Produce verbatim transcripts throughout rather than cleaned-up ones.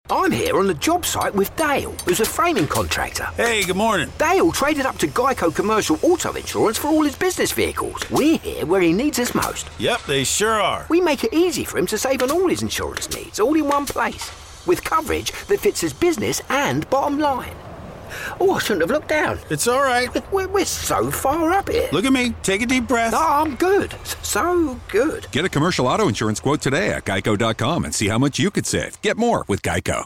I'm here on the job site with Dale, who's a framing contractor. Hey, good morning. Dale traded up to Geico Commercial Auto Insurance for all his business vehicles. We're here where he needs us most. Yep, they sure are. We make it easy for him to save on all his insurance needs, all in one place, with coverage that fits his business and bottom line. Oh, I shouldn't have looked down. It's all right. We're, we're so far up here. Look at me. Take a deep breath. Oh, I'm good. So good. Get a commercial auto insurance quote today at geico dot com and see how much you could save. Get more with Geico.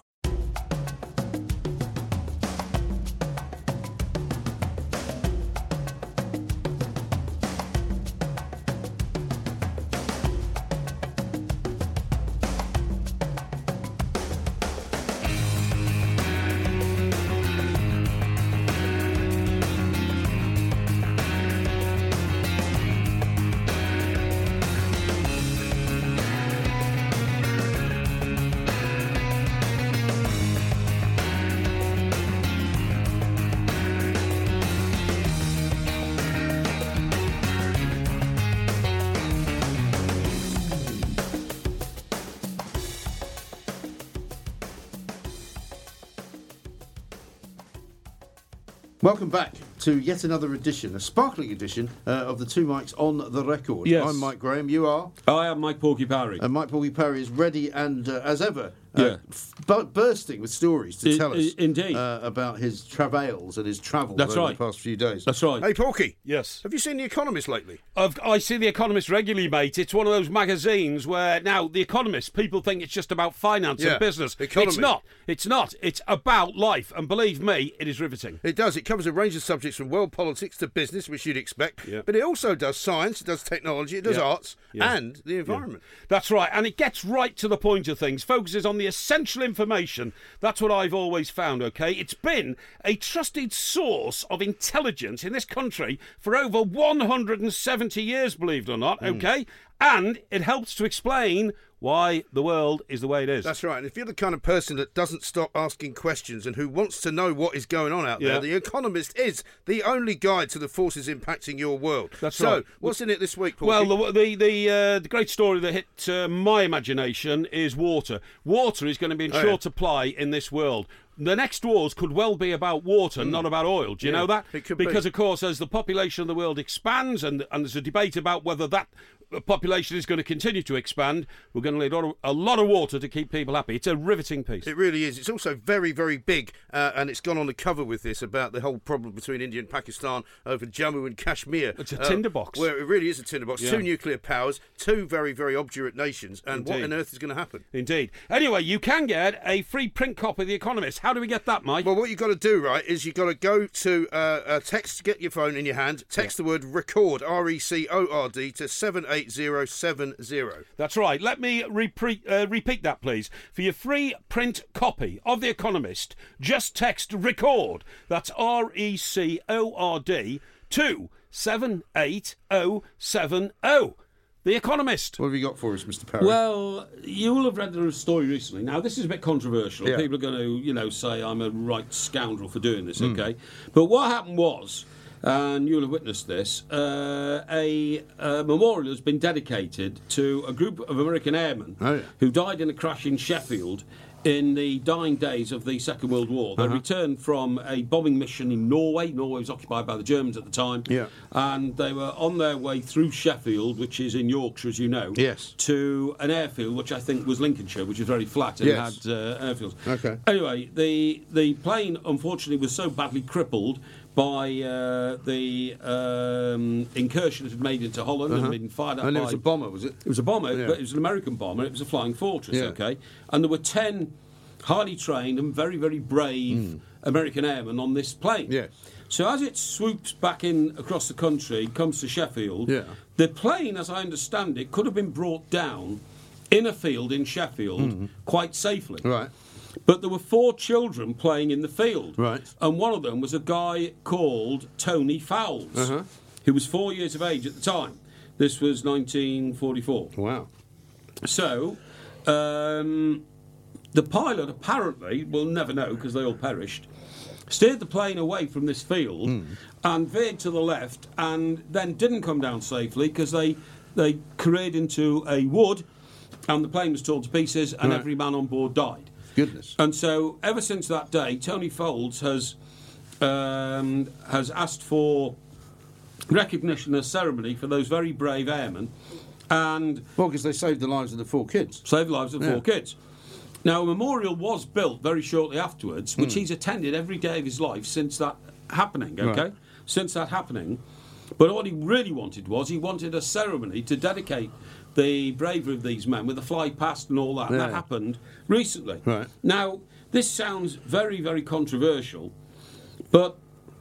Welcome back to yet another edition, a sparkling edition uh, of the Two Mics on the Record. Yes. I'm Mike Graham, you are? I am Mike Porky Parry. And Mike Porky Parry is ready and, uh, as ever, uh, Yeah. f- bu- bursting with stories to I- tell us I- indeed. Uh, about his travails and his travels That's over right. the past few days. That's right. Hey, Porky. Yes. Have you seen The Economist lately? I've, I see The Economist regularly, mate. It's one of those magazines where now The Economist, people think it's just about finance Yeah, and business. economy. It's not. It's not. It's about life, and believe me, it is riveting. It does. It covers a range of subjects from world politics to business, which you'd expect. Yeah. But it also does science, it does technology, it does Yeah. arts, Yeah. and the environment. That's right, and it gets right to the point of things, focuses on the essential information. That's what I've always found, okay? It's been a trusted source of intelligence in this country for over one hundred seventy years, believe it or not, okay? And it helps to explain why the world is the way it is. That's right. And if you're the kind of person that doesn't stop asking questions and who wants to know what is going on out Yeah. there, The Economist is the only guide to the forces impacting your world. That's so, right. what's in it this week, Porky? Well, the the the, uh, the great story that hit uh, my imagination is water. Water is going to be in Oh, short yeah. supply in this world. The next wars could well be about water, not about oil. Do you Yeah, know that? it could be. Because, of course, as the population of the world expands, and, and there's a debate about whether that population is going to continue to expand, we're going to need a lot of, a lot of water to keep people happy. It's a riveting piece. It really is. It's also very, very big, uh, and it's gone on the cover with this about the whole problem between India and Pakistan over Jammu and Kashmir. It's a uh, tinderbox. Where it really is a tinderbox. Yeah. Two nuclear powers, two very, very obdurate nations, and what Indeed. on earth is going to happen? Indeed. Anyway, you can get a free print copy of The Economist. How do we get that, Mike? Well, what you've got to do, right, is you've got to go to uh, uh, text, get your phone in your hand, text the word record, R E C O R D, to seven eight zero seven zero. That's right. Let me repre- uh, repeat that, please. For your free print copy of The Economist, just text RECORD, that's R E C O R D, to seven eight zero seven zero. The Economist. What have you got for us, Mister Parry? Well, you will have read the story recently. Now, this is a bit controversial. Yeah. People are going to, you know, say I'm a right scoundrel for doing this, okay? But what happened was, and you'll have witnessed this, uh, a, a memorial has been dedicated to a group of American airmen Oh, yeah. who died in a crash in Sheffield in the dying days of the Second World War. They Uh-huh. returned from a bombing mission in Norway. Norway was occupied by the Germans at the time. Yeah. And they were on their way through Sheffield, which is in Yorkshire, as you know, Yes. to an airfield, which I think was Lincolnshire, which was very flat and Yes. had uh, airfields. Okay. Anyway, the the plane, unfortunately, was so badly crippled by uh, the um, incursion it had made into Holland Uh-huh. and been fired at and by... it was a bomber, was it? It was a bomber, Yeah. but it was an American bomber. It was a Flying Fortress, Yeah. okay? And there were ten highly trained and very, very brave American airmen on this plane. Yes. So as it swoops back in across the country, comes to Sheffield, Yeah. the plane, as I understand it, could have been brought down in a field in Sheffield quite safely. Right. But there were four children playing in the field. Right. And one of them was a guy called Tony Fowles, Uh-huh. who was four years of age at the time. This was nineteen forty-four. Wow. So, um, the pilot apparently, we'll never know because they all perished, steered the plane away from this field and veered to the left and then didn't come down safely because they, they careered into a wood and the plane was torn to pieces and Right. every man on board died. goodness. And so, ever since that day, Tony Folds has um, has asked for recognition and ceremony for those very brave airmen, and Well, because they saved the lives of the four kids. saved the lives of Yeah. four kids. Now, a memorial was built very shortly afterwards, which Hmm. he's attended every day of his life since that happening, okay? Right. Since that happening. But what he really wanted was he wanted a ceremony to dedicate the bravery of these men with a fly past and all that. And that Yeah. happened recently. Right. Now, this sounds very, very controversial, but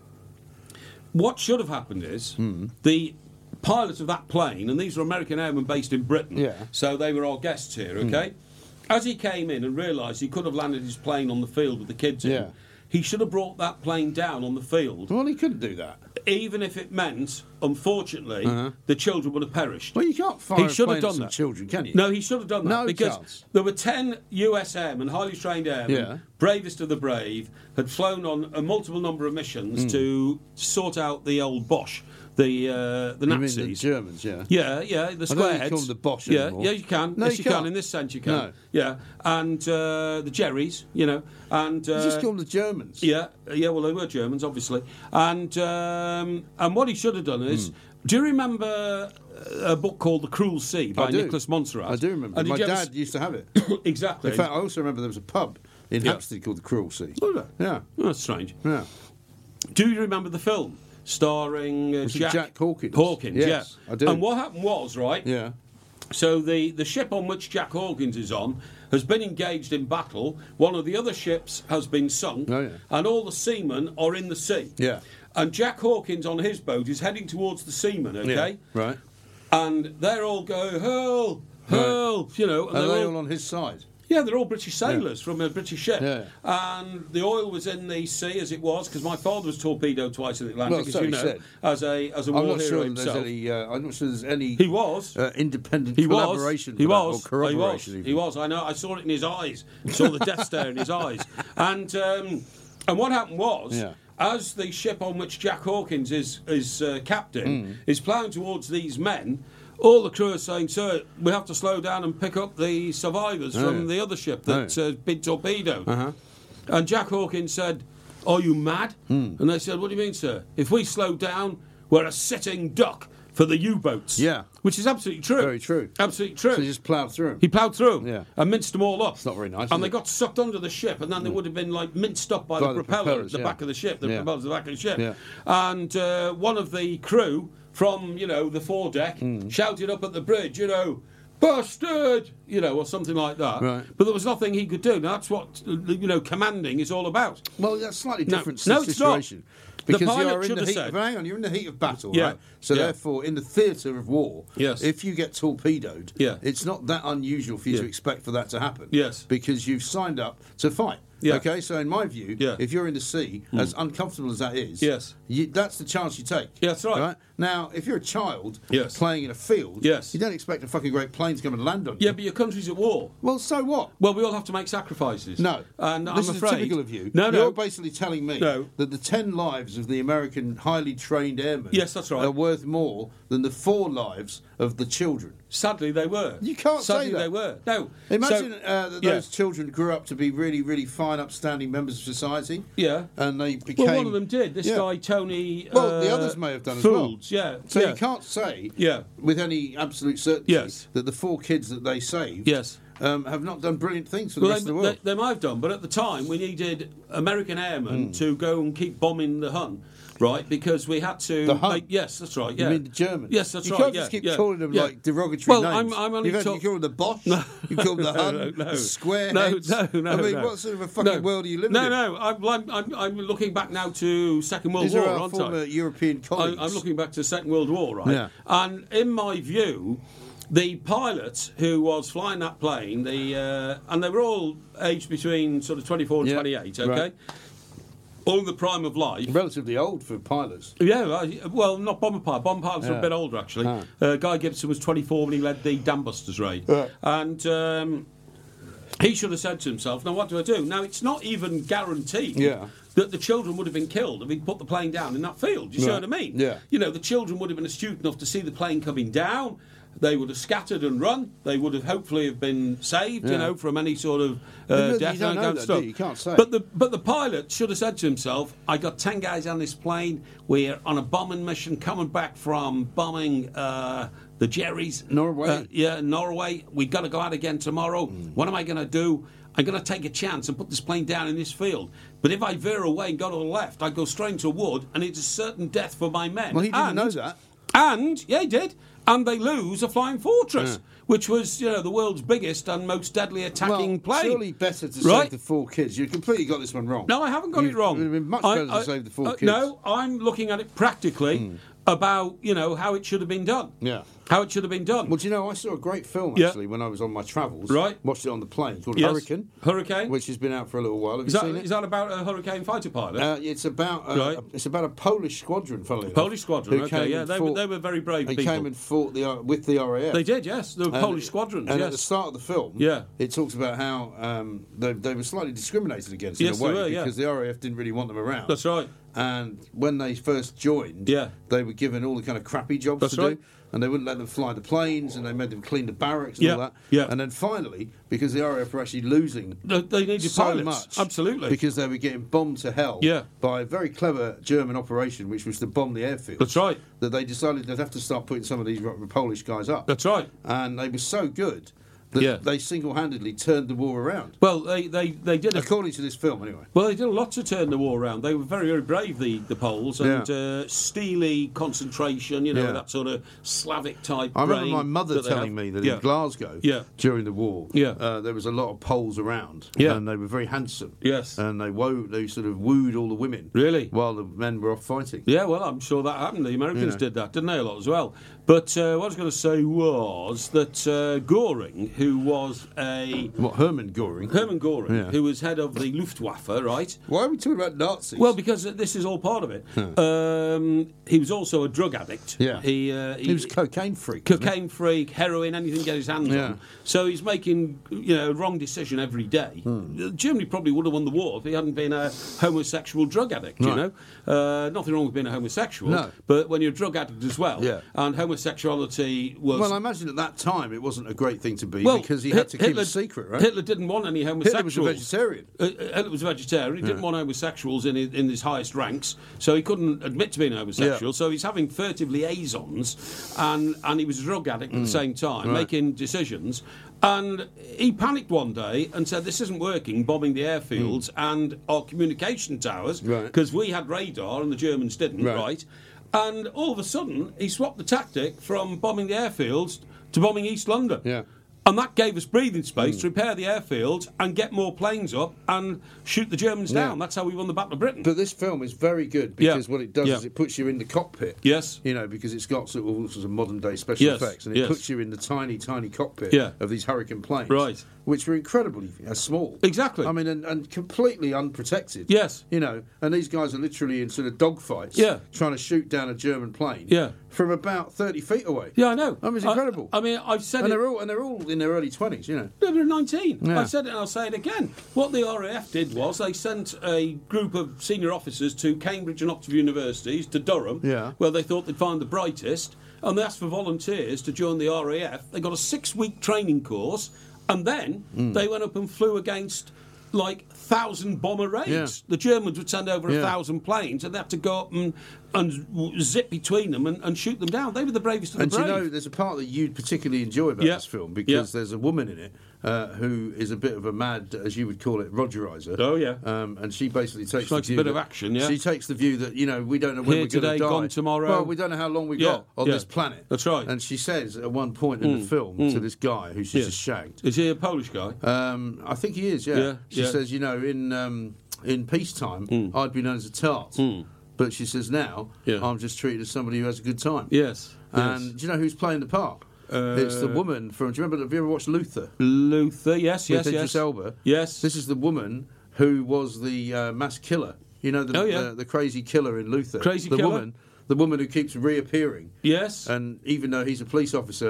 what should have happened is Hmm. the pilot of that plane, and these are American airmen based in Britain, Yeah. Hmm. so they were our guests here, okay? As he came in and realised he could have landed his plane on the field with the kids in, Yeah. he should have brought that plane down on the field, Well, he couldn't do that. even if it meant, unfortunately, Uh-huh. the children would have perished. Well, you can't fire He a should plane have done at some that. children, can you? No, he should have done that No because chance. there were ten U S airmen, highly trained airmen, Yeah. bravest of the brave, had flown on a multiple number of missions Hmm. to sort out the old Bosch, the uh, the You mean Nazis. the Germans, yeah. Yeah, yeah, the I don't think squareheads. you call them the Bosch yeah, anymore. yeah, you can. No, yes, you you, can. can't. In this sense, you can. No. Yeah, and uh, the Jerrys, you know, and uh, You just call them the Germans. yeah, yeah. Well, they were Germans, obviously, and um, and what he should have done is. Do you remember a book called The Cruel Sea by Hmm. I do. Nicholas Montserrat? I do remember. And did My you ever dad s- used to have it. exactly. In fact, I also remember there was a pub in Yeah. Hampstead called the Cruel Sea. Oh, no. Yeah, Oh, that's strange. yeah. Do you remember the film starring uh, Was it Jack, Jack Hawkins? Hawkins, Yes, yeah. I do. And what happened was, right? Yeah. So the, the ship on which Jack Hawkins is on has been engaged in battle. One of the other ships has been sunk, Oh, yeah. and all the seamen are in the sea. Yeah. And Jack Hawkins on his boat is heading towards the seamen, okay? Yeah. Right. And they're all going, hurl, hurl, you know. And Are they're they all- all on his side? Yeah, they're all British sailors from a British ship. Yeah. And the oil was in the sea as it was, because my father was torpedoed twice in the Atlantic, Well, as so you he know, said. as a as a I'm war not hero sure that himself. there's any. Uh, I'm not sure there's any. He was. uh, independent He was. collaboration. He for that, was. or Oh, he was. corroboration. even. He was. I know. I saw it in his eyes. Saw the death stare in his eyes. And um, and what happened was. Yeah. As the ship on which Jack Hawkins is is uh, captain Hmm. is ploughing towards these men, all the crew are saying, "Sir, we have to slow down and pick up the survivors Oh, from yeah. the other ship Oh, that's uh, been torpedoed." Uh-huh. And Jack Hawkins said, "Are you mad?" Hmm. And they said, "What do you mean, sir? If we slow down, we're a sitting duck for the U-boats." Yeah. Which is absolutely true. Very true. Absolutely true. So he just ploughed through 'em. He ploughed through 'em Yeah. and minced them all up. It's not very nice, And is they it? got sucked under the ship, and then they would have been like minced up by, By the the propeller propellers, at the yeah. back of the ship. The Yeah. propellers at the back of the ship. Yeah. And uh, one of the crew from you know the foredeck Hmm. shouted up at the bridge, you know. Bastard, you know, or something like that. Right. But there was nothing he could do. Now, that's what uh, you know, commanding is all about. Well, that's slightly No. different No, it's not. situation. The Because pilot you're in should the have heat. said- Of, hang on, you're in the heat of battle, Yeah. right? So Yeah. therefore, in the theatre of war, Yes. if you get torpedoed, Yeah. it's not that unusual for you Yeah. to expect for that to happen. Yes. Because you've signed up to fight. Yeah. Okay, so in my view, Yeah. if you're in the sea, as uncomfortable as that is, Yes. you, that's the chance you take. Yeah, that's right. Now, if you're a child Yes. playing in a field, Yes. you don't expect a fucking great plane to come and land on you. Yeah, but your country's at war. Well, so what? Well, we all have to make sacrifices. No, and this I'm is afraid typical of you. No, no. You're basically telling me No. that the ten lives of the American highly trained airmen Yes, that's right. are worth more than the four lives of the children. Sadly, they were. You can't say Sadly, that. they were. No. Imagine So- uh, that yeah. those children grew up to be really, really fine, upstanding members of society. Yeah. And they became. Well, one of them did. This Yeah. guy, Tony. Well, the uh, others may have done as Fools, well. yeah. So yeah. you can't say, Yeah. with any absolute certainty, Yes. that the four kids that they saved, Yes. um, have not done brilliant things for the Well, rest they, of the world. they, they might have done, but at the time we needed American airmen Hmm. to go and keep bombing the Hun, right? Because we had to. The Hun? Make, yes, that's right. You Yeah. mean the Germans? Yes, that's you right. can't yeah, just keep yeah, calling them yeah. like derogatory well, names. I'm, I'm only You've had, talk- you call them the Bosch. You call them the Hun. no, no, the square no, heads. no, no, I mean, no. what sort of a fucking No. world are you living no, in? No, I'm, I'm, I'm, I'm looking back now to Second World These War, are our aren't former I? European I, colleagues. I'm looking back to the Second World War, right? Yeah. And in my view, the pilot who was flying that plane, the uh, and they were all aged between sort of twenty-four and Yeah, twenty-eight, okay? right. All in the prime of life. Relatively old for pilots. Yeah, I- well, not bomber pilot. Bomber pilots are Yeah. a bit older, actually. Ah. Uh, Guy Gibson was twenty-four when he led the Dam Busters raid. Right. And um, he should have said to himself, now what do I do? Now, it's not even guaranteed Yeah. that the children would have been killed if he'd put the plane down in that field. Do you see Right. what I mean? Yeah. You know, the children would have been astute enough to see the plane coming down, they would have scattered and run. They would have hopefully have been saved, you Yeah. know, from any sort of You uh, don't- death you don't and know kind of that, stuff. do you? You can't say. But the but the pilot should have said to himself, "I got ten guys on this plane. We're on a bombing mission, coming back from bombing uh, the Jerry's, Norway. Uh, yeah, Norway. We got to go out again tomorrow. Mm. What am I going to do? I'm going to take a chance and put this plane down in this field. But if I veer away and go to the left, I go straight into a wood, and it's a certain death for my men." Well, he didn't and, know that. And yeah, he did. And they lose a flying fortress, which was, you know, the world's biggest and most deadly attacking Well, plane. surely better to Right? save the four kids. You completely got this one wrong. No, I haven't got You've- it wrong. It would have been much I- better I- to save the four uh, kids. Hmm. No, I'm looking at it practically about, you know, how it should have been done. Yeah. How it should have been done. Well, do you know, I saw a great film Yeah. actually when I was on my travels. Right. Watched it on the plane called Yes. Hurricane. Hurricane. Which has been out for a little while. Have is you that, seen it? is that about a hurricane fighter pilot? Uh, it's about uh, Right. it's about a Polish squadron, funnily enough. Polish squadron, who okay, came yeah, and they were- fought- they were very brave They people. came and fought the, uh, with the R A F. They did, yes. The And- Polish squadrons, And yes. at the start of the film, Yeah. it talks about how um, they, they were slightly discriminated against Yes, in a way they were, yeah. because the R A F didn't really want them around. That's right. And when they first joined, Yeah. they were given all the kind of crappy jobs That's to right. do. And they wouldn't let them fly the planes, and they made them clean the barracks and Yeah, all that. yeah. And then finally, because the R A F were actually losing They, they needed so pilots. much, Absolutely. because they were getting bombed to hell Yeah. by a very clever German operation, which was to bomb the airfield. That's right. That they decided they'd have to start putting some of these Polish guys up. That's right. And they were so good that Yeah. they single-handedly turned the war around. Well, they, they, they did a According to this film, anyway. Well, they did a lot to turn the war around. They were very, very brave, the, the Poles, and Yeah. uh, steely concentration, you know, Yeah. that sort of Slavic type I remember brain my mother that they telling have. me that yeah. in Glasgow, Yeah. during the war, Yeah. uh, there was a lot of Poles around, Yeah. and they were very handsome. Yes. And they wo- they sort of wooed all the women. Really? While the men were off fighting. Yeah, well, I'm sure that happened. The Americans You know. did that, didn't they, a lot as well? But uh, what I was going to say was that uh, Goring, who was a... What, Hermann Göring? Hermann Goring, Yeah. who was head of the Luftwaffe, right? Why are we talking about Nazis? Well, because this is all part of it. Um, he was also a drug addict. Yeah. He, uh, he was a cocaine freak. wasn't he? cocaine freak, heroin, anything to get his hands Yeah. on. So he's making, you know, a wrong decision every day. Hmm. Germany probably would have won the war if he hadn't been a homosexual drug addict, you Right. know. Uh, nothing wrong with being a homosexual, No. but when you're a drug addict as well, Yeah. and homosexuality was... Well, I imagine at that time it wasn't a great thing to be Well, because he Hit- had to keep Hitler, it secret, right? Hitler didn't want any Hitler homosexuals. was a vegetarian. Uh, uh, Hitler was a vegetarian. He didn't want homosexuals in his, in his highest ranks, so he couldn't admit to being homosexual. Yeah. So he's having furtive liaisons, and and he was a drug addict at the same time, Mm. Right. making decisions. And he panicked one day and said, "This isn't working, bombing the airfields and our communication towers, Mm. Right. because we had radar and the Germans didn't, Right. right?" And all of a sudden, he swapped the tactic from bombing the airfields to bombing East London. Yeah. And that gave us breathing space to repair the airfields and get more planes up and shoot the Germans Yeah. down. That's how we won the Battle of Britain. But this film is very good Yeah. because what it does Yeah. is it puts you in the cockpit. Yes. You know, because it's got sort of all sorts of modern day special Yes, effects, and it yes. puts you in the tiny, tiny cockpit Yeah. of these Hurricane planes, Right. Which were incredibly uh, small. Exactly. I mean, and, and completely unprotected. Yes. You know, and these guys are literally in sort of dogfights. Yeah. Trying to shoot down a German plane. Yeah. From about thirty feet away. Yeah, I know. I mean, it's I- incredible. I, mean, I've said and it. they're all and they're all in their early twenties. You know. No, they're nineteen. Yeah. I said it and I'll say it again. What the R A F did was they sent a group of senior officers to Cambridge and Oxford universities, to Durham, Yeah. where they thought they'd find the brightest, and they asked for volunteers to join the R A F. They got a six-week training course, and then Hmm. they went up and flew against like thousand bomber raids. Yeah. The Germans would send over a Yeah. thousand planes, and they had to go up and, and w- zip between them and, and shoot them down. They were the bravest of And the do you brave. know, there's a part that you'd particularly enjoy about Yeah. this film because Yeah. there's a woman in it uh, who is a bit of a mad, as you would call it, Rogerizer. Oh, yeah. Um, and she basically takes She the likes a view bit of that- action, yeah. She takes the view that, you know, we don't know when Here we're going today, to die. gone tomorrow. Well, we don't know how long we Yeah, got on yeah. this planet. That's right. And she says at one point in the film to this guy who she's Yeah. just shagged. Is he a Polish guy? Um, I think he is, yeah. Yeah, she yeah. says, you know, in um, in peacetime, I'd be known as a tart. But she says now, Yeah. I'm just treated as somebody who has a good time. Yes. And yes. do you know who's playing the part? it's the woman from. Do you remember? Have you ever watched Luther? Luther, yes, With yes, Idris yes. Elba. Yes. This is the woman who was the uh, mass killer. You know, the, Oh, yeah. the the crazy killer in Luther. Crazy the killer? woman, the woman who keeps reappearing. Yes. And even though he's a police officer,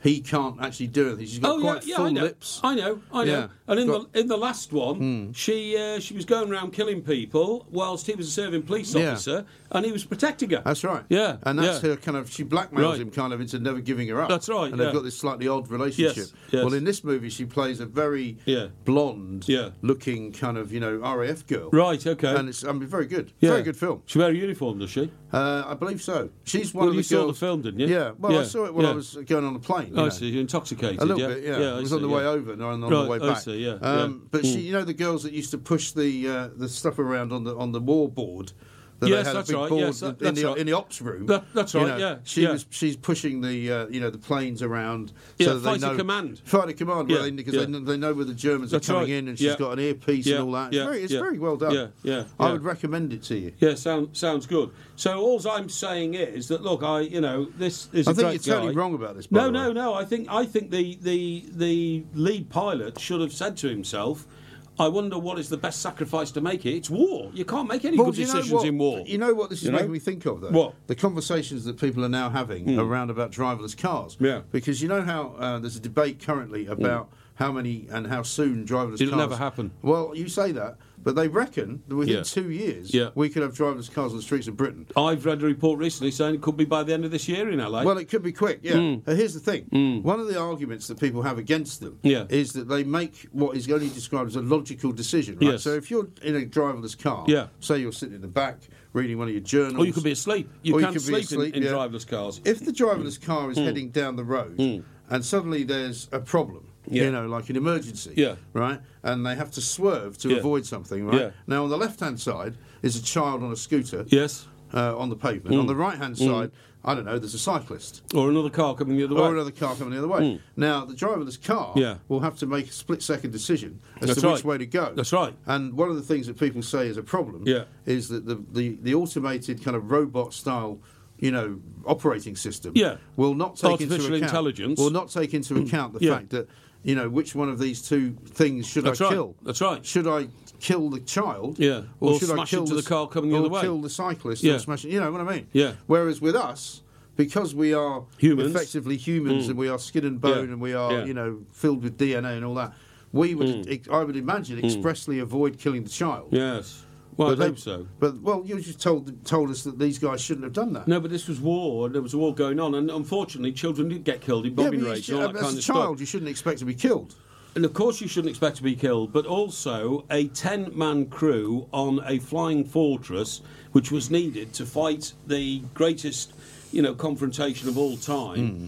he can't actually do anything. She's got Oh quite yeah, yeah, full I know. lips. I know, I know. Yeah. And in Got- the in the last one, Hmm. she uh, she was going around killing people whilst he was a serving police Yeah. officer, and he was protecting her. That's right. Yeah, And that's yeah. her kind of, she blackmails Right. him kind of into never giving her up. That's right, And they've yeah. got this slightly odd relationship. Yes, yes. Well, in this movie, she plays a very Yeah. blonde Yeah. looking kind of, you know, R A F girl. Right, okay. And it's, I mean, very good. Yeah. Very good film. She wear a uniform, does she? Uh, I believe so. She's one Well, of you the saw girls. the film, didn't you? Yeah. Well, I Yeah, saw it when I yeah. was going on a plane. you Oh, I know. see. You're intoxicated. A little yeah? bit, yeah. yeah I it was see, on the yeah. way over, not on Right, the way I back. see, yeah, um, yeah. But Mm. she, you know, the girls that used to push the uh, the stuff around on the on the war board. That Yes, they had that's a big right, board yes, that- in, that's the, right. in the ops room. That- that's you right, know, yeah, She yeah. was she's pushing the uh, you know the planes around. Yeah, so that they fighter know, command. Fighter command, Yeah, well, because yeah. they, kn- they know where the Germans That's are coming right, in, and she's yeah. got an earpiece Yeah, and all that. It's, yeah, very, it's yeah. very well done. Yeah, yeah, I yeah. would recommend it to you. Yeah, sound, sounds good. So all I'm saying is that look, I you know this is. I a think great you're totally guy. wrong about this. By No, the no, way. no. I think I think the, the the lead pilot should have said to himself, "I wonder what is the best sacrifice to make it. It's war. You can't make any Well, good do you know decisions what- in war." You know what this is You know? making me think of, though? What? The conversations that people are now having around about driverless cars. Yeah. Because you know how uh, there's a debate currently about how many and how soon driverless It'll cars... never happen. Well, you say that, but they reckon that within Yeah. two years Yeah. we could have driverless cars on the streets of Britain. I've read a report recently saying it could be by the end of this year in L A. Well, it could be quick, yeah. Mm. Uh, here's the thing. One of the arguments that people have against them Yeah. is that they make what is only described as a logical decision, right? Yes. So if you're in a driverless car, Yeah. say you're sitting in the back reading one of your journals... or you could be asleep. You Or you can't could be sleep, asleep, in, in yeah. driverless cars. If the driverless car is heading down the road and suddenly there's a problem, Yeah. you know, like an emergency, Yeah. right, and they have to swerve to Yeah. avoid something, right? Yeah. Now, on the left-hand side is a child on a scooter Yes. uh, on the pavement. On the right-hand side, I don't know, there's a cyclist. Or another car coming the other Or way. another car coming the other way. Now, the driverless car Yeah. will have to make a split-second decision as That's to which right. way to go. That's right. And one of the things that people say is a problem Yeah. is that the, the, the automated kind of robot-style, you know, operating system Yeah. will not take into Artificial account intelligence. will not take into account the Yeah. fact that you know which one of these two things should That's I right. kill? That's right. Should I kill the child? Yeah. Or, Or should I smash kill into the car coming the or other way? kill the cyclist? Yeah. Or smash it? You know what I mean? Yeah. Whereas with us, because we are Humans. effectively humans, Mm. and we are skin and bone, Yeah. and we are Yeah. you know filled with D N A and all that, we would ex- I would imagine expressly avoid killing the child. Yes. Well, But I they- hope so. But well, you just told told us that these guys shouldn't have done that. No, but this was war, and there was a war going on, and unfortunately, children did get killed in Yeah, bombing but you raids should- and all that as kind a of child, stuff. you shouldn't expect to be killed. And of course, you shouldn't expect to be killed, but also a ten-man crew on a flying fortress, which was needed to fight the greatest, you know, confrontation of all time,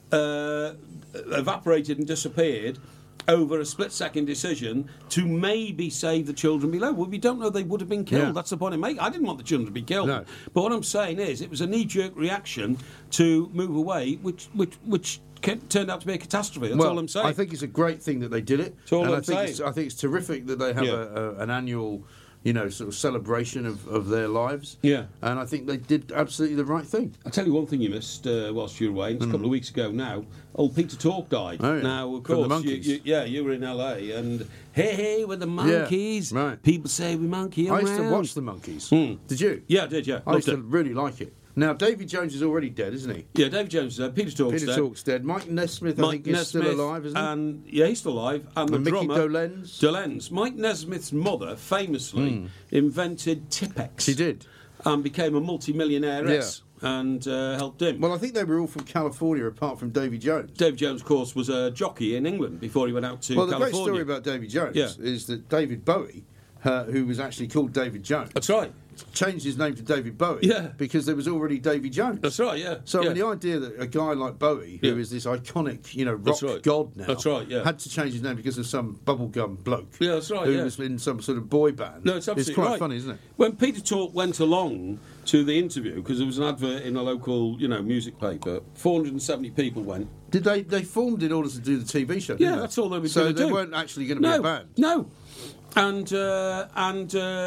uh, evaporated and disappeared over a split-second decision to maybe save the children below. Well, we don't know they would have been killed. Yeah. That's the point I make. I didn't want the children to be killed. No. But what I'm saying is, it was a knee-jerk reaction to move away, which which which ca- turned out to be a catastrophe. That's well, all I'm saying. I think it's a great thing that they did it. That's all and I'm I think saying. It's, I think it's terrific that they have Yeah. a, a, an annual, you know, sort of celebration of, of their lives. Yeah. And I think they did absolutely the right thing. I'll tell you one thing you missed uh, whilst you were away. It's a couple of weeks ago now. Old Peter Tork died. Hmm. Oh, yeah. Now, of From the course, you, Monkees. you, yeah, you were in L A, and hey, hey, with the monkeys. right. People say we monkey I around. used to watch the Monkees. Hmm. Did you? Yeah, I did. Yeah, I used loved to it. really like it. Now, Davy Jones is already dead, isn't he? Yeah, David Jones is dead. Peter Tork's Peter dead. Tork's dead. Mike Nesmith, I Mike think, is Nesmith, still alive, isn't he? and yeah, he's still alive. And the And Mickey drummer, Dolenz. Dolenz. Mike Nesmith's mother famously invented Tipex. She did. and became a multi-millionairess and uh, helped him. Well, I think they were all from California, apart from Davy Jones. Dave Jones, of course, was a jockey in England before he went out to Well, the California. great story about Davy Jones Yeah. is that David Bowie, uh, who was actually called David Jones, That's right. changed his name to David Bowie Yeah. because there was already Davy Jones. That's right, yeah. So I yeah. mean, the idea that a guy like Bowie, who Yeah. is this iconic, you know, rock That's right. god now, That's right, yeah. had to change his name because of some bubblegum bloke, Yeah, that's right, who yeah. was in some sort of boy band. No, it's absolutely quite right. funny, isn't it? When Peter Tork went along to the interview, because there was an advert in a local, you know, music paper, four hundred seventy people went. Did they? They formed in order to do the T V show. didn't Yeah, they? that's all they were So going to do. they weren't actually going to be No, a band. no. And uh, and uh,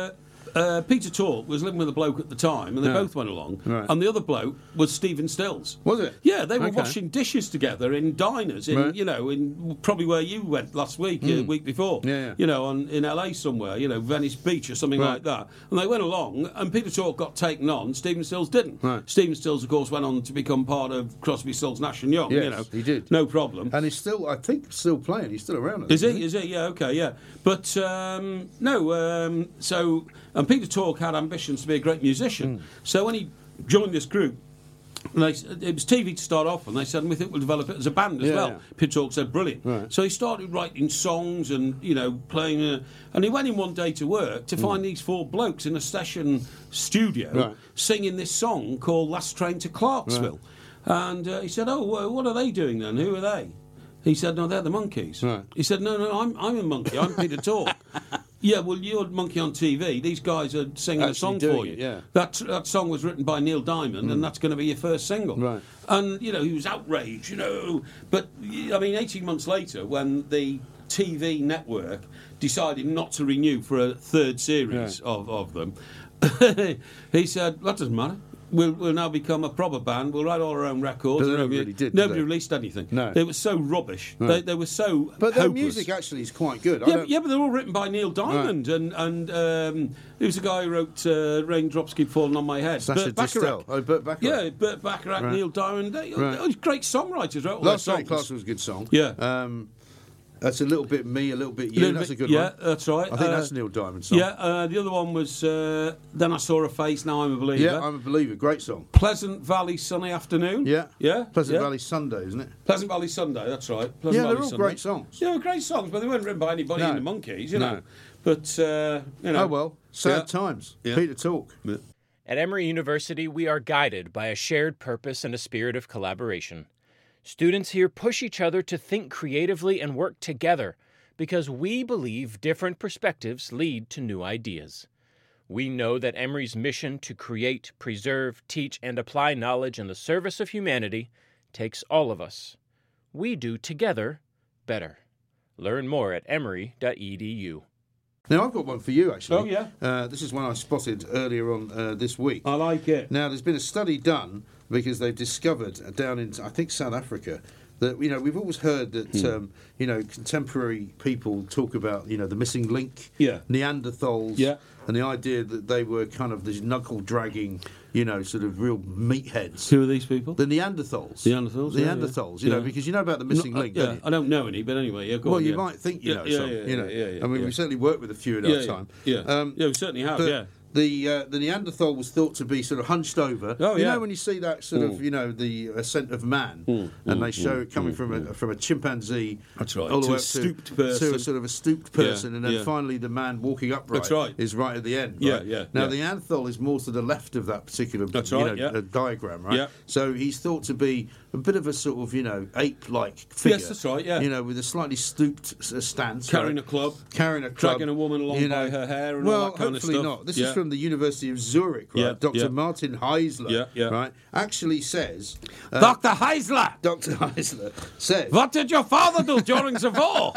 uh, Peter Tork was living with a bloke at the time, and they Yeah. both went along. Right. And the other bloke was Stephen Stills. Was it? Yeah, they were Okay. washing dishes together in diners, in Right. you know, in probably where you went last week, uh, week before. Yeah, yeah. You know, on in L A somewhere, you know, Venice Beach or something Right. like that. And they went along, and Peter Tork got taken on. Stephen Stills didn't. Right. Stephen Stills, of course, went on to become part of Crosby, Stills, Nash and Young. Yes, you know, he did. No problem. And he's still, I think, still playing. He's still around. Is isn't he? Is he? Yeah, okay, yeah. But um, no, um, so and Peter Tork had ambitions to be a great musician. So when he joined this group, and they, it was T V to start off, and they said, "We think we'll develop it as a band as Yeah, well." yeah. Peter Tork said, "Brilliant." Right. So he started writing songs and you know playing, uh, and he went in one day to work to find these four blokes in a session studio Right. singing this song called "Last Train to Clarksville," and uh, he said, "Oh, well, what are they doing then? Who are they?" He said, "No, they're the Monkees." Right. He said, "No, no, I'm I'm a monkey. I'm Peter Tork." Yeah, well, you're a monkey on T V. These guys are singing a Actually song doing for you. it, yeah. That that song was written by Neil Diamond, and that's going to be your first single. Right. And you know he was outraged, you know. But I mean, eighteen months later, when the T V network decided not to renew for a third series Yeah. of of them, he said, "That doesn't matter. We'll, we'll now become a proper band. We'll write all our own records." But they and never everything. really did, did Nobody they? released anything. No. They were so rubbish. Right. They, they were so But their hopeless. music actually is quite good. I Yeah, don't- but, yeah, but they're all written by Neil Diamond, and and um, there was a guy who wrote uh, "Raindrops Keep Falling on My Head." Sasha Burt Bacharach. Distel. Oh, Burt Bacharach. Yeah, Burt Bacharach, Right. Neil Diamond. They, Right. they were great songwriters. Wrote all their Last Train songs. Clarksville was a good song. Yeah. Um, that's a little bit me, a little bit you. Little That's bit- a good yeah, one. that's right. I think Uh, that's a Neil Diamond song. Yeah, uh, the other one was uh, "Then I Saw a Face, Now I'm a Believer." Yeah, I'm a believer. Great song. Pleasant Valley Sunny Afternoon. Yeah. yeah, Pleasant yeah. Valley Sunday, isn't it? Pleasant Valley Sunday. That's right. Pleasant Yeah, Valley they're all Sunday. great songs. Yeah, great songs, but they weren't written by anybody No. in the Monkees, you No. know. But uh, you know. Oh well, sad Yeah. times. Yeah. Peter Tork. At Emory University, we are guided by a shared purpose and a spirit of collaboration. Students here push each other to think creatively and work together because we believe different perspectives lead to new ideas. We know that Emory's mission to create, preserve, teach, and apply knowledge in the service of humanity takes all of us. We do together better. Learn more at emory dot e d u. Now I've got one for you actually. Oh, yeah? Uh, this is one I spotted earlier on uh, this week. I like it. Now, there's been a study done because they've discovered uh, down in, I think, South Africa, that, you know, we've always heard that, Hmm. um, you know, contemporary people talk about, you know, the missing link, Yeah. Neanderthals, Yeah. and the idea that they were kind of these knuckle-dragging, you know, sort of real meatheads. Who are these people? The Neanderthals. Neanderthals, The yeah, Neanderthals, yeah. you know, Yeah. because you know about the missing No, uh, link, yeah, don't you? I don't know any, but anyway, yeah, go Well, on, you yeah. might think you Yeah, know yeah, some, yeah, you know. yeah, yeah, I mean, yeah. we certainly worked with a few in Yeah, our yeah, time. yeah. Um, Yeah, we certainly have, but yeah. The uh, the Neanderthal was thought to be sort of hunched over. Oh, you yeah. know when you see that sort of, you know, the ascent of man, and they show it coming from a from a chimpanzee, That's right, all the to way a up stooped to, person. to a sort of a stooped Yeah, person, and then yeah. finally the man walking upright. That's right. Is right at the end. Yeah, right? yeah, Now yeah. the Neanderthal is more to the left of that particular That's you right, know, yeah. uh, diagram, right? Yeah. So he's thought to be a bit of a sort of, you know, ape-like figure. Yes, that's right, yeah. You know, with a slightly stooped uh, stance, Carrying right? a club. carrying a club, Dragging a woman along you by know. her hair and well, all that kind of hopefully stuff. not. This Yeah. is from the University of Zurich, right? Yeah, Doctor yeah. Martin Heisler, Yeah, yeah. right, actually says, uh, Doctor Heisler, Doctor Heisler says, what did your father do during the war?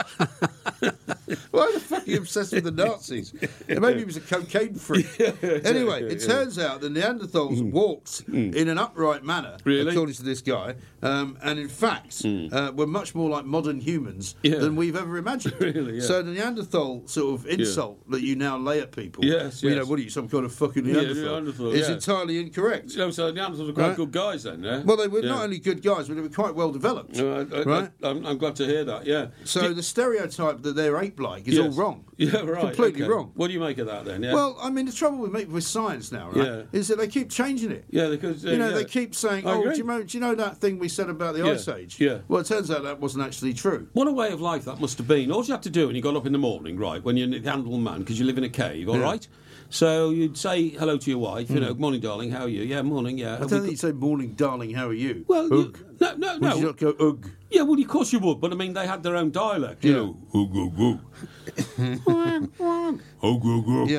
why the fuck are you obsessed with the Nazis? Maybe he was a cocaine freak. Anyway, it turns out the Neanderthals walked in an upright manner, Really? according to this guy, um, and in fact uh, were much more like modern humans Yeah. than we've ever imagined. Really, yeah. So the Neanderthal sort of insult that you now lay at people, Yes, you yes. know, what are you, some kind of fucking Yeah, Neanderthal, Neanderthal, is yeah. entirely incorrect. You know, so the Neanderthals were quite Right. good guys then, yeah? Well, they were Yeah. not only good guys, but they were quite well developed. No, I, I, right? I, I'm, I'm glad to hear that, yeah. So Do- the stereotype that they're ape-like is all Yes. wrong. Yeah, right. Completely okay. wrong. What do you make of that then? Yeah. Well, I mean, the trouble with with science now, right, Yeah. is that they keep changing it. yeah, because uh, You know, yeah. they keep saying, I "Oh, do agree. you, know, do you know that thing we said about the Yeah, Ice Age?" yeah. Well, it turns out that wasn't actually true. What a way of life that must have been. All you had to do when you got up in the morning, right, when you're the Handel man, because you live in a cave, all Yeah. right? So you'd say hello to your wife, you know, morning, darling, how are you? Yeah, morning, yeah. I don't think you say, "Morning, darling, how are you?" Well, you, Ugh. no, no, Would no. you not go, "Ugh"? Yeah, well, of course you would, but I mean, they had their own dialect, you Yeah. know. Ugh, ugh, ugh. Ugh, ugh, ugh. Yeah.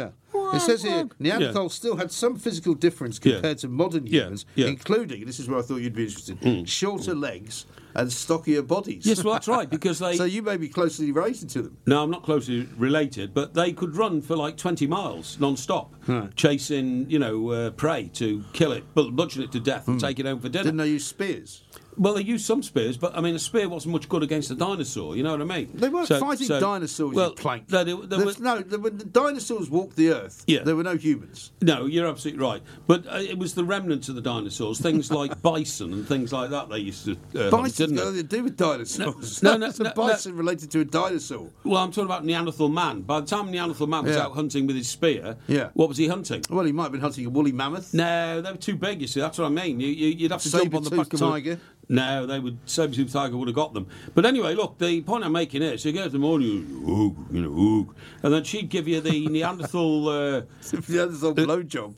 well, It says here, well, Neanderthals yeah. still had some physical difference Yeah. compared to modern Yeah, humans, yeah. including, this is where I thought you'd be interested, shorter legs and stockier bodies. Yes, well, that's right, because they... So you may be closely related to them. No, I'm not closely related, but they could run for like twenty miles non-stop, Right. chasing, you know, uh, prey to kill it, but bludgeon it to death and take it home for dinner. Didn't they use spears? Well, they used some spears, but I mean, a spear wasn't much good against a dinosaur. You know what I mean? They weren't So- fighting so- dinosaurs, well, you plank. no, they- they There's- were- no, the- when the dinosaurs walked the earth, Yeah. there were no humans. No, you're absolutely right. But uh, it was the remnants of the dinosaurs, things like bison and things like that. They used to uh, hunt, Bison's didn't got they? nothing to do with dinosaurs. No, no, It's a no, bison related to a dinosaur. Well, I'm talking about Neanderthal man. By the time Neanderthal man was Yeah. out hunting with his spear, Yeah. what was he hunting? Well, he might have been hunting a woolly mammoth. No, they were too big. You see, that's what I mean. You, you, you'd have to jump on the back Saber-toothed of a tiger. No, they would. Saber-toothed tiger would have got them. But anyway, look, the point I'm making is, you go to the morning, oog, you know, oog, and then she'd give you the Neanderthal. Uh, The other's on blowjob.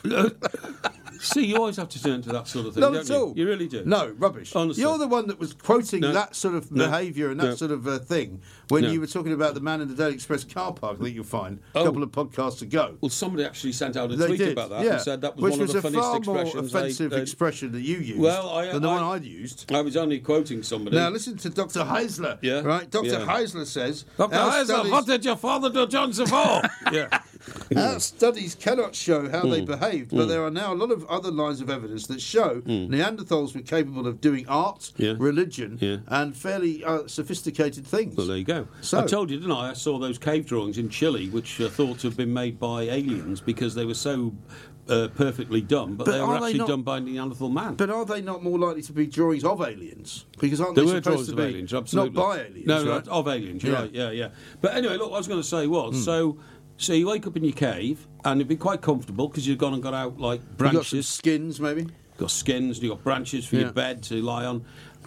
see, you always have to turn to that sort of thing. Not don't at you? all. You really do. No, rubbish. Honestly. You're the one that was quoting No. that sort of No. behaviour and that No. sort of uh, thing when No. you were talking about the man in the Daily Express car park that you'll find a Oh. couple of podcasts ago. Well, somebody actually sent out a They tweet did, about that yeah. and said that was Which one was of the a funniest far more expressions. they- offensive they- expression that you used Well, I- than the I- one I'd used. I was only quoting somebody. Now listen to Doctor Heisler. Yeah. Right. Doctor Yeah. Heisler says. Doctor our Heiser, studies- what did your father do Johnson for? yeah. Our studies cannot show how Hmm. they behaved, but there are now a lot of other lines of evidence that show Neanderthals were capable of doing art, Hmm. Yeah. religion, Yeah. and fairly uh, sophisticated things. Well, there you go. So- I told you, didn't I? I saw those cave drawings in Chile, which are thought to have been made by aliens because they were so uh, perfectly done, but, But they were are they actually not- done by Neanderthal man. But are they not more likely to be drawings of aliens? Because aren't There they were supposed drawings to of be aliens, absolutely. not by aliens? No, no, right? of aliens. You're Yeah. right. Yeah, yeah. But anyway, look, what I was going to say was so. So you wake up in your cave, and it'd be quite comfortable because you've gone and got out like You've got some branches. skins, maybe. got skins, and you've got branches for Yeah. your bed to lie on.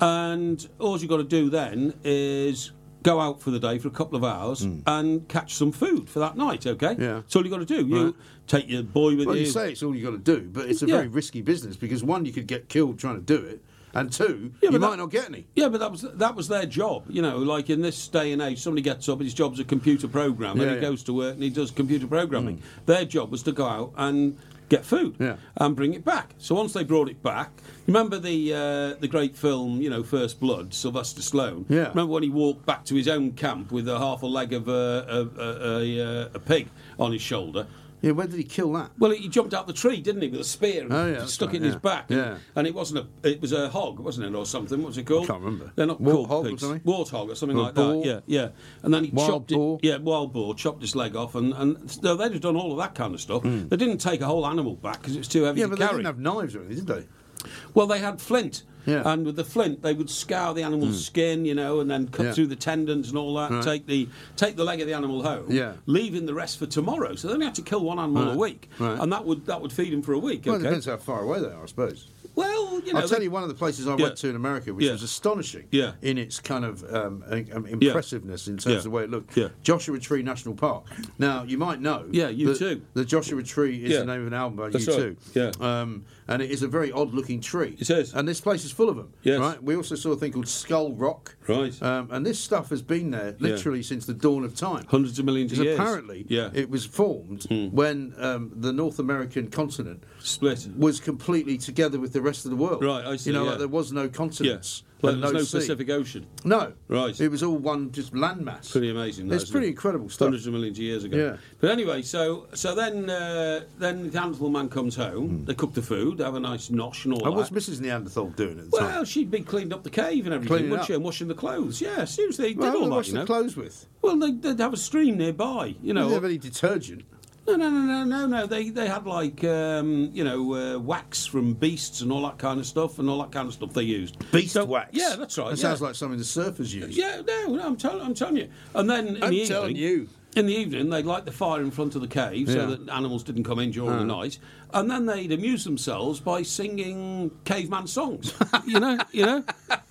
And all you've got to do then is go out for the day for a couple of hours and catch some food for that night, okay? Mm. Yeah. That's all you've got to do. You Right. take your boy with Well, you. you say it's all you got to do, but it's a Yeah. very risky business because one, you could get killed trying to do it, and two, Yeah, you but might that- not get any. Yeah, but that was that was their job. You know, like in this day and age, somebody gets up, his job's a computer programmer, Yeah, and he yeah. goes to work and he does computer programming. Their job was to go out and get food Yeah. and bring it back. So once they brought it back, remember the uh, the great film, you know, First Blood, Sylvester Stallone? Yeah. Remember when he walked back to his own camp with a half a leg of uh, a, a, a, a pig on his shoulder? Yeah, when did he kill that? Well, he jumped out the tree, didn't he, with a spear and Oh, yeah, that's stuck right, it in his yeah. back. And, Yeah. and it wasn't a, it was a hog, wasn't it, or something? What was it called? I can't remember. They're not Warthog called or pigs. something? Warthog or something Or like boar? that. Yeah, yeah. And then he Wild chopped boar? it. Yeah, wild boar, chopped his leg off, and and no, they'd have done all of that kind of stuff. They didn't take a whole animal back because it was too heavy Yeah, to but they carry. didn't have knives or anything, did they? Well, they had flint. Yeah. And with the flint, they would scour the animal's skin, you know, and then cut Yeah. through the tendons and all that, and Right. take the take the leg of the animal home, Yeah. leaving the rest for tomorrow. So they only had to kill one animal Right. a week, Right. and that would that would feed him for a week. Well, it okay? depends how far away they are, I suppose. Well, you know, I'll tell they- you one of the places I Yeah. went to in America, which Yeah. was astonishing Yeah. in its kind of um, um, impressiveness in terms Yeah. of the way it looked. Yeah. Joshua Tree National Park. Now, you might know. Yeah, U that two. The Joshua Tree is Yeah. the name of an album by That's U two. right. Yeah. Um, and it is a very odd-looking tree. It is. And this place is full of them. Yes. Right. We also saw a thing called Skull Rock. Right. Um, and this stuff has been there literally since the dawn of time. Hundreds of millions of Because years. apparently Yeah. it was formed when um, the North American continent Split. was completely together with the rest of the world. Right, I see, You know, yeah. like there was no Yeah. continents. Well, and there's no sea. Pacific Ocean. No. Right. It was all one just landmass. Pretty amazing. that, It's isn't pretty it? incredible stuff. Hundreds of millions of years ago. Yeah. But anyway, so so then uh, then the Neanderthal man comes home. They cook the food, have a nice nosh and all And that. what's Missus Neanderthal doing at the time? Well, she'd been cleaning up the cave and everything, Cleaning wouldn't up? she? And washing the clothes. Yeah, seriously, they did Well, who all do they that, wash you the know. clothes with? Well, they, they'd have a stream nearby, you They know. didn't have any detergent. No, no, no, no, no, no. They they had like um, you know uh, wax from beasts and all that kind of stuff and all that kind of stuff they used. Beast So- wax. Yeah, that's right. That yeah. sounds like something the surfers use. Yeah, no, no I'm, tell- I'm telling you. And then in I'm the telling evening, you. in the evening, they'd light the fire in front of the cave Yeah. so that animals didn't come in during the night, and then they'd amuse themselves by singing caveman songs. you know, you know, yeah.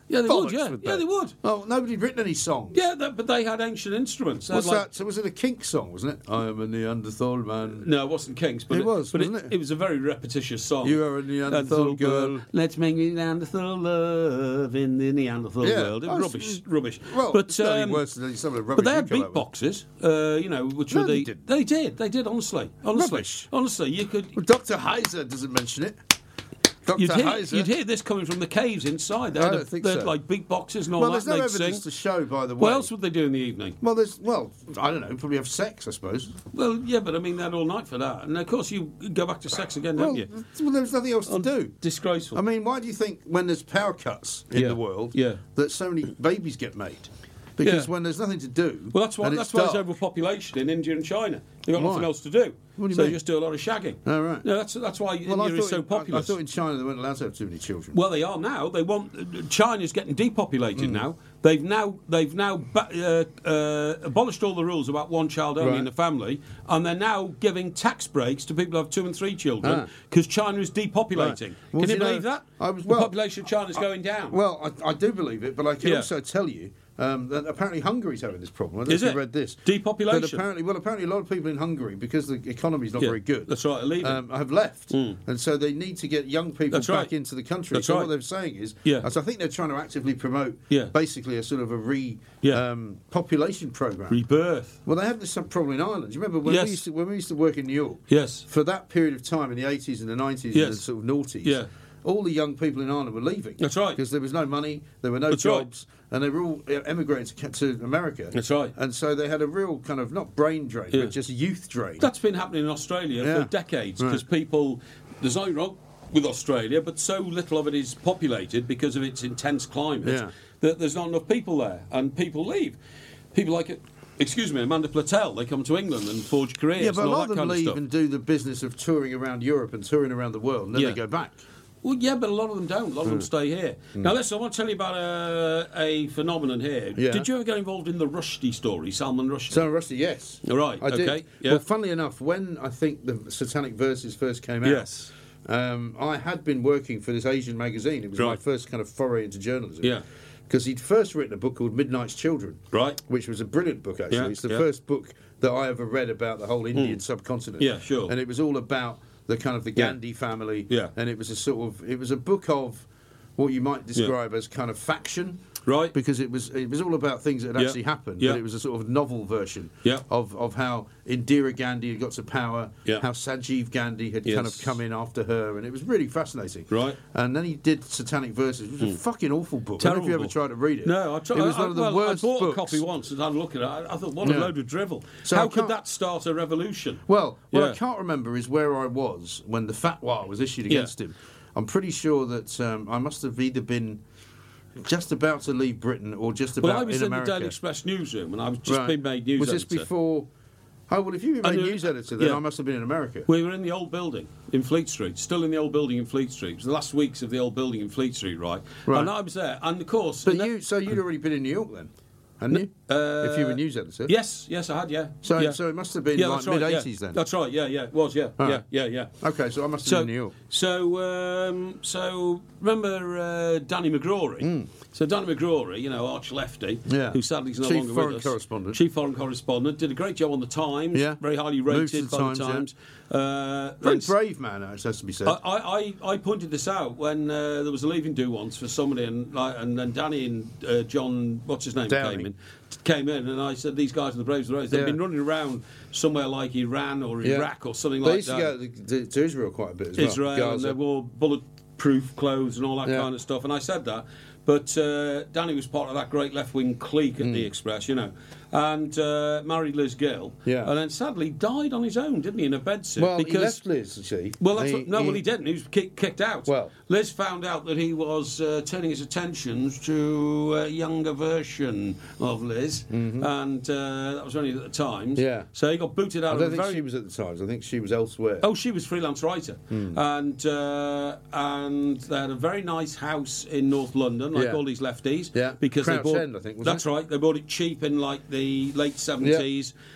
Yeah, they Bollocks, would, yeah. would Yeah, they would. Oh, nobody had written any songs. Yeah, that, but they had ancient instruments. They had What's like- that? So was it a Kink song, wasn't it? I am a Neanderthal man. No, it wasn't Kings, but It was, but wasn't it, it? it was a very repetitious song. You are a Neanderthal girl. Let's make Neanderthal love in the Neanderthal Yeah, world. It I was was- rubbish, rubbish. Well, but it's not any um, worse than some of the but rubbish they you had come up with. beatboxes, uh, you know, which No, were they the didn't. they did, they did. Honestly, honestly, Rubbish. honestly, you could. Well, Doctor Heiser doesn't mention it. Doctor You'd hear, Heiser. you'd hear this coming from the caves inside. They I had, don't a, think they had so. like beatboxes and all Well, that. there's no They'd evidence sing. to show, by the way. What else would they do in the evening? Well, there's well, I don't know. Probably have sex, I suppose. Well, yeah, but I mean, they had all night for that, and of course you go back to sex again, don't Well, you? well, there's nothing else to do. Disgraceful. I mean, why do you think when there's power cuts in Yeah. the world Yeah. that so many babies get made? Because Yeah. when there's nothing to do, Well, that's why and that's it's why there's dark- overpopulation in India and China. They've got Why? nothing else to do. What do you so mean? you just do a lot of shagging. Oh, right. No, that's that's why Well, I India thought is so in- populous. I, I thought in China they weren't allowed to have too many children. Well, they are now. They want China's getting depopulated Hmm. now. They've now they've now ba- uh, uh, abolished all the rules about one child only Right. in the family, and they're now giving tax breaks to people who have two and three children Ah. because China is depopulating. Right. Well, Can you do you believe know, that? I was- the well, population of China's going down. Well, I, I do believe it, but I can Yeah. also tell you um, that apparently Hungary's having this problem. I don't Is know if it? you read this. Depopulation? But apparently, well, apparently a lot of people in Hungary, because the economy's not Yeah, very good, that's right, are leaving. um, have left. And so they need to get young people That's back right. into the country. That's so right. what they're saying is, Yeah. as I think they're trying to actively promote Yeah. basically a sort of a re Yeah. um, population program. Rebirth. Well, they have this some problem in Ireland. Do you remember when Yes. we used to when we used to work in New York? Yes. For that period of time in the eighties and the nineties and Yes. the sort of noughties, Yeah. all the young people in Ireland were leaving. That's right. Because there was no money, there were no That's right. jobs, and they were all uh, emigrating to, to America. That's right. And so they had a real kind of not brain drain, Yeah. but just youth drain. That's been happening in Australia Yeah. for decades Right. because people, there's nothing wrong with Australia, but so little of it is populated because of its intense climate Yeah. that there's not enough people there, and people leave. People like, excuse me, Amanda Platel, they come to England and forge careers yeah, but a and all lot that of them kind of leave stuff. and do the business of touring around Europe and touring around the world, and then Yeah. they go back. Well, yeah, but a lot of them don't. A lot of them Hmm. stay here. Now, listen, I want to tell you about a, a phenomenon here. Yeah. Did you ever get involved in the Rushdie story, Salman Rushdie? So, Rusty, yes. All right, I did. okay, yeah. Well, funnily enough, when I think the Satanic Verses first came out, Yes. um, I had been working for this Asian magazine. It was my Right. first kind of foray into journalism. Yeah. Because he'd first written a book called Midnight's Children. Right. Which was a brilliant book, actually. Yeah, It's the yeah. first book that I ever read about the whole Indian subcontinent. Yeah, sure. And it was all about the kind of the Yeah. Gandhi family. Yeah. And it was a sort of, it was a book of what you might describe as kind of faction. Right. Because it was it was all about things that had Yeah. actually happened, Yeah. but it was a sort of novel version Yeah. of, of how Indira Gandhi had got to power, Yeah. how Sanjeev Gandhi had kind of Yes. come in after her, and it was really fascinating. Right. And then he did Satanic Verses, which was a fucking awful book. I don't know if you ever Terrible tried to read it. No, I tried. It was I, one of the well, worst I bought books. a copy once and had a look at it. I, I thought, what Yeah. a load of drivel. So I How could can't- that start a revolution? Well, what I Yeah. can't remember is where I was when the fatwa was issued Yeah. against him. I'm pretty sure that um, I must have either been just about to leave Britain or just about Well, I was in in, America. the Daily Express newsroom and I was just Right. been made news Was this editor. before? Oh well, if you were I made knew- news editor, then yeah. I must have been in America. We were in the old building in Fleet Street, still in the old building in Fleet Street. It was the last weeks of the old building in Fleet Street, right? Right. And I was there, and of course. But and that- you, so you'd already been in New York then, hadn't you? Uh, if you were news editor. Yes, yes, I had, yeah. So, yeah. so it must have been yeah, like that's right, mid yeah. eighties then. That's right, yeah, yeah, it was, yeah, All yeah, right. yeah, yeah. Okay, so I must have So, been in New York. so, um, so remember uh, Danny McGrory? So Danny McGrory, you know, arch lefty, Hmm. Yeah. who sadly is no Chief longer foreign with us. correspondent. Chief foreign correspondent, did a great job on the Times. Yeah. Very highly Moved to rated the by Times, the yeah. Times. Uh, Very then- brave man, it has to be said. I, I, I pointed this out when uh, there was a leaving do once for somebody, and like, and then Danny and uh, John, what's his name, Downey. came in, came in, and I said, these guys are the braves of the roads. They've Yeah. been running around somewhere like Iran or Yeah. Iraq or something they like used that. to go to, to Israel quite a bit as well. Israel, and Gaza. they wore bulletproof clothes and all that Yeah. kind of stuff. And I said that, but uh, Danny was part of that great left-wing clique at the Express, you know, and uh, married Liz Gill. Hmm. Yeah. And then sadly died on his own, didn't he, in a bedsit? Well, because he left Liz, you see. well, that's He- what, no, he- well, he didn't. He was kick, kicked out. Well- Liz found out that he was uh, turning his attentions to a younger version of Liz, and uh, that was only at the Times. Mm-hmm. Yeah. So he got booted out I of don't a think very... she was at the Times. I think she was elsewhere. Oh, she was freelance writer, Hmm. and uh, and they had a very nice house in North London, like Yeah. all these lefties. Yeah. because Crouch they bought. End, I think, wasn't that's it? right. They bought it cheap in like the late seventies,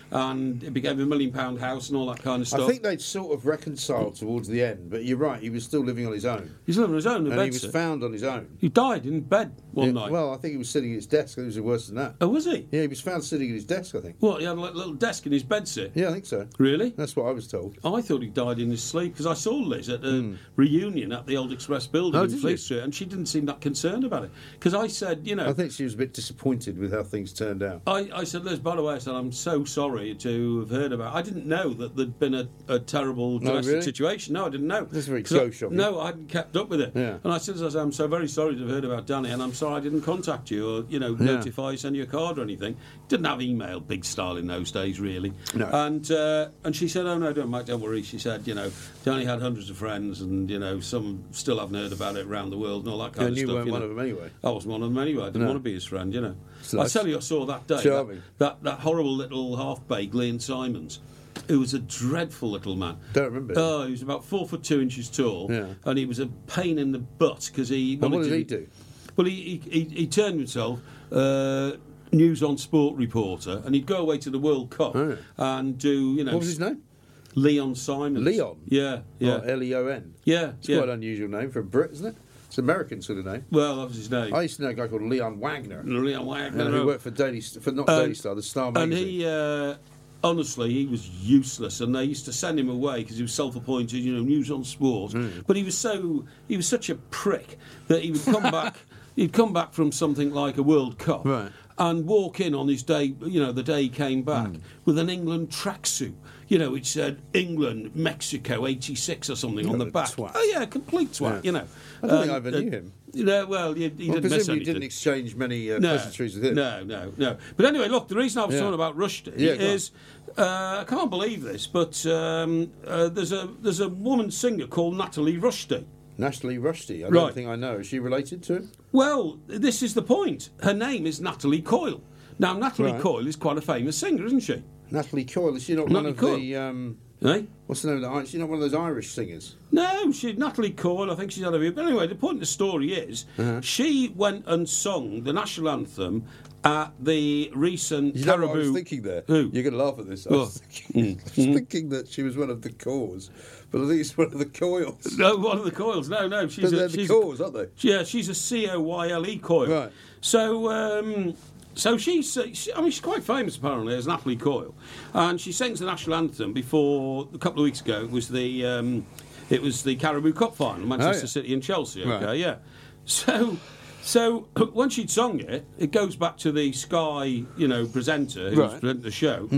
and it became a million pound house and all that kind of stuff. I think they'd sort of reconciled towards the end, but you're right, he was still living on his own. He's living on his own in And bed. he was sir. found on his own. He died in bed one Yeah, night. Well, I think he was sitting at his desk. It was worse than that. Oh, was he? Yeah, he was found sitting at his desk, I think. What, he had a li- little desk in his bed, sir? Yeah, I think so. Really? That's what I was told. I thought he died in his sleep because I saw Liz at a reunion at the Old Express building Oh, in did Fleet you? Street, and she didn't seem that concerned about it. Because I said, you know, I think she was a bit disappointed with how things turned out. I, I said, Liz, by the way, I said, I'm so sorry to have heard about. I didn't know that there'd been a, a terrible domestic really? situation. No, I didn't know. That's very 'Cause I- gauche of you. No, I hadn't kept up with it. Yeah. And I said, as I said, I'm so very sorry to have heard about Danny, and I'm sorry I didn't contact you or, you know, Yeah. notify you, send you a card or anything. Didn't have email, big style in those days, really. No. And uh, and she said, oh no, don't Mike, don't worry. She said, you know, Danny had hundreds of friends, and you know, some still haven't heard about it around the world and all that kind And of you stuff. weren't you one know. of them anyway. I wasn't one of them anyway. I didn't No. want to be his friend, you know. So I that's tell you, I saw that day charming. that, that, that horrible little half-baked Leon Simons, who was a dreadful little man. Don't remember. Oh, he was about four foot two inches tall, Yeah. and he was a pain in the butt because he. And what wanted did to- he do? Well, he he, he, he turned himself. Uh, News on Sport reporter, and he'd go away to the World Cup Oh, yeah. and do, you know, What was his name? Leon Simons. Leon? Yeah, yeah, Oh, L E O N. yeah. It's yeah. quite an unusual name for a Brit, isn't it? It's an American sort of name. Well, that was his name. I used to know a guy called Leon Wagner, Leon Wagner. uh, who worked for Daily, for not Um, Daily Star, the Star And magazine. he, uh, honestly, he was useless, and they used to send him away because he was self-appointed, you know, News on Sport. Hmm. But he was so, he was such a prick that he would come back. He'd come back from something like a World Cup, Right. and walk in on his day, you know, the day he came back Hmm. with an England tracksuit. You know, it said England, Mexico, eighty-six or something on What the a back. twat. Oh yeah, complete twat. Yeah. You know. I don't think Um, I ever uh, knew him. You know, well, he, he Well, didn't miss presumably anything. you didn't exchange many uh, No, pleasantries with him. no, no, no. But anyway, look, the reason I was Yeah. talking about Rushdie Yeah, go on. is uh, I can't believe this, but um, uh, there's a there's a woman singer called Natalie Rushdie. Natalie Rushdie. I Right. don't think I know. Is she related to him? Well, this is the point. Her name is Natalie Coyle. Now, Natalie Right. Coyle is quite a famous singer, isn't she? Natalie Coyle. Is she not Natalie one of Coyle. the... Um, Eh? what's the name of the... Is she not one of those Irish singers? No, she Natalie Coyle. I think she's had a few. But anyway, the point of the story is Uh-huh. she went and sung the national anthem at the recent You know Caribou. what I was thinking there? Who? You're going to laugh at this. I What? was, thinking, I was thinking that she was one of the Cores, but I think it's one of the Coils. No, one of the Coils. No, no, she's But a, they're the she's Cores, aren't they? Yeah, she's a C O Y L E Coyle. Right. So, um, so she's, uh, she, I mean, she's quite famous apparently as Natalie Coyle, and she sings the national anthem before a couple of weeks ago. It was the, um, it was the Caribou Cup final, Manchester Oh, yeah. City and Chelsea. Okay, Right. yeah. So. So when she'd sung it, it goes back to the Sky, you know, presenter who was Right. presenting the show,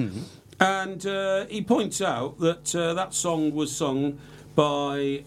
and uh, he points out that uh, that song was sung by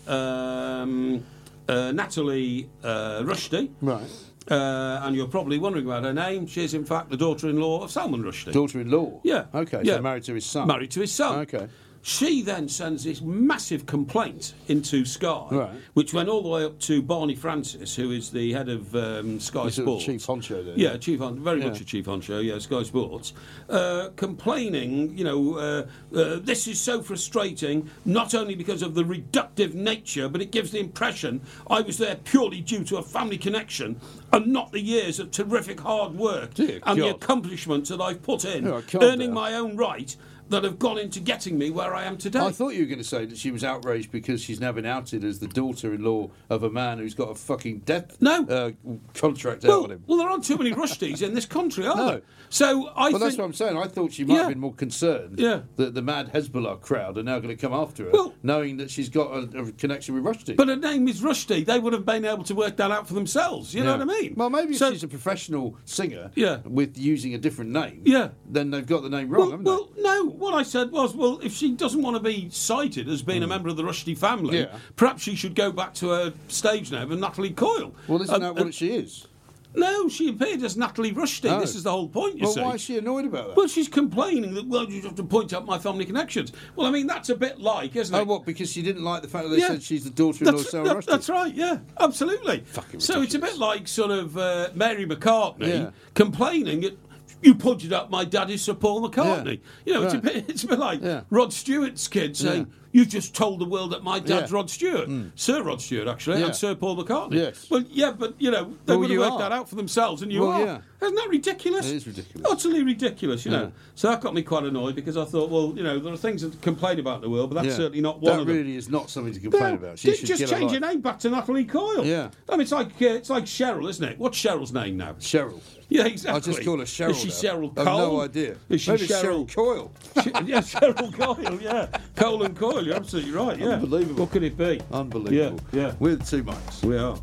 um, uh, Natalie uh, Rushdie. Right. Uh, and you're probably wondering about her name. She is, in fact, the daughter-in-law of Salman Rushdie. Daughter-in-law? Yeah. Okay, Yeah. so married to his son. Married to his son. Okay. She then sends this massive complaint into Sky, Right. which went all the way up to Barney Francis, who is the head of um, Sky He's sort of Sports. chief honcho there. Yeah, chief hon- very Yeah. much a chief honcho, yeah, Sky Sports, uh, complaining, you know, uh, uh, this is so frustrating, not only because of the reductive nature, but it gives the impression I was there purely due to a family connection and not the years of terrific hard work Dear and the God. accomplishments that I've put in, Oh, calm earning down. my own right, that have gone into getting me where I am today. I thought you were going to say that she was outraged because she's now been outed as the daughter-in-law of a man who's got a fucking death No. uh, contract well, out on him. well, there aren't too many Rushdies in this country, are No. there? So I Well, think that's what I'm saying. I thought she might Yeah. have been more concerned Yeah. that the mad Hezbollah crowd are now going to come after her, Well- knowing that she's got a, a connection with Rushdie. But her name is Rushdie. They would have been able to work that out for themselves. You know Yeah. what I mean? Well, maybe So- if she's a professional singer Yeah. with using a different name, Yeah. then they've got the name wrong, Well, haven't well, no. What I said was, well, if she doesn't want to be cited as being a member of the Rushdie family, Hmm. Yeah. perhaps she should go back to her stage name of Natalie Coyle. they? Well, isn't And- that what and- she is? No, she appeared as Natalie Rushdie. Oh. This is the whole point, you Well, see. why is she annoyed about that? Well, she's complaining that, well, you have to point out my family connections. Well, I mean, that's a bit like, isn't it? Oh, what? Because she didn't like the fact that they Yeah. said she's the daughter-in-law of That's, Sarah that- Rushdie. that's right, yeah, absolutely. Fucking so it's a ridiculous. bit like sort of uh, Mary McCartney Yeah. complaining that you pointed out my daddy's Sir Paul McCartney. Yeah. You know, it's, a Right. bit, it's a bit like Yeah. Rod Stewart's kid saying, you've just told the world that my dad's Yeah. Rod Stewart, Sir Rod Stewart, actually, Yeah. and Sir Paul McCartney. Yes. Well, yeah, but, you know, they Well, would have you worked are. that out for themselves, and you Well, are. yeah. Isn't that ridiculous? It is ridiculous. Utterly ridiculous, you know. Yeah. So that got me quite annoyed because I thought, well, you know, there are things to complain about in the world, but that's Yeah. certainly not one that of them. really is not something to complain No, about. She ju- should just get a change your life. name back to Natalie Coyle. Yeah. I mean, it's like uh, it's like Cheryl, isn't it? What's Cheryl's name now? Cheryl. Yeah, exactly. I just call her Cheryl. Is she now. Cheryl I've Cole? no idea. Is she Maybe it's Cheryl? Cheryl Coyle. She- yeah, Cheryl Coyle, yeah. Cole and Coyle, you're absolutely right, yeah. Unbelievable. What could it be? Unbelievable. Yeah, yeah. We're the two mates. We are.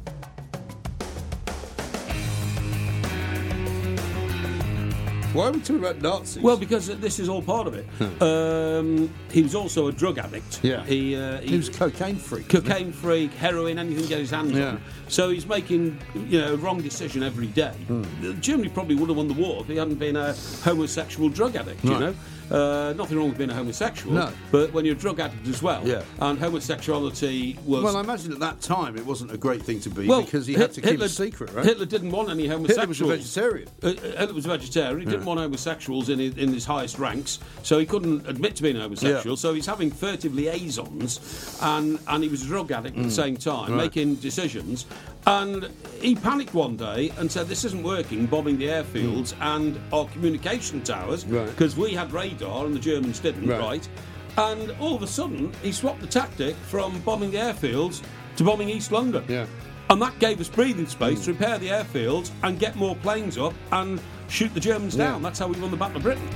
Why are we talking about Nazis? Well, because this is all part of it. um, he was also a drug addict. Yeah. He, uh, he was a cocaine freak. cocaine freak, heroin, anything to get his hands Yeah. on. So he's making, you know, a wrong decision every day. Hmm. Germany probably would have won the war if he hadn't been a homosexual drug addict, you Right. know. Uh, nothing wrong with being a homosexual, No. but when you're a drug addict as well, Yeah. and homosexuality was... Well, I imagine at that time it wasn't a great thing to be Well, because he Hit- had to keep Hitler, it secret, right? Hitler didn't want any homosexuals. Hitler was a vegetarian. Uh, Hitler was a vegetarian. He didn't want homosexuals in his, in his highest ranks, so he couldn't admit to being a homosexual. Yeah. So he's having furtive liaisons, and and he was a drug addict at the same time, Right. making decisions. And he panicked one day and said, "This isn't working." Bombing the airfields and our communication towers Right. because we had radar and the Germans didn't. Right. Right. And all of a sudden, he swapped the tactic from bombing the airfields to bombing East London. Yeah. And that gave us breathing space to repair the airfields and get more planes up and shoot the Germans Yeah. down. That's how we won the Battle of Britain.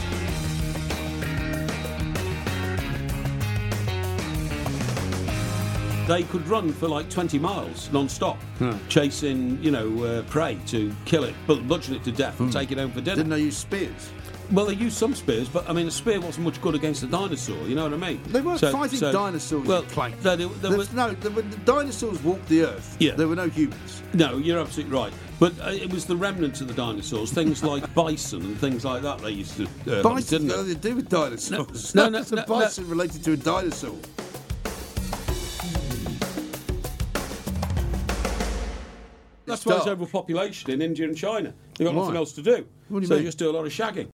They could run for like twenty miles non-stop, chasing, you know, uh, prey to kill it, but bludgeon it to death and take it home for dinner. Didn't they use spears? Well, they used some spears, but I mean, a spear wasn't much good against a dinosaur. You know what I mean? They weren't So- fighting so- dinosaurs. Well, you plank. they, they, they There were, no, there were, the dinosaurs walked the earth. Yeah. There were no humans. no, you're absolutely right. But uh, it was the remnants of the dinosaurs, things like bison and things like that. They used to, uh, hunt, Bison, didn't nothing they? to do with dinosaurs. No, no, It's a no, no. bison related to a dinosaur. That's why there's dark. overpopulation in India and China. They've got Why? nothing else to do. What do you so mean? they just do a lot of shagging.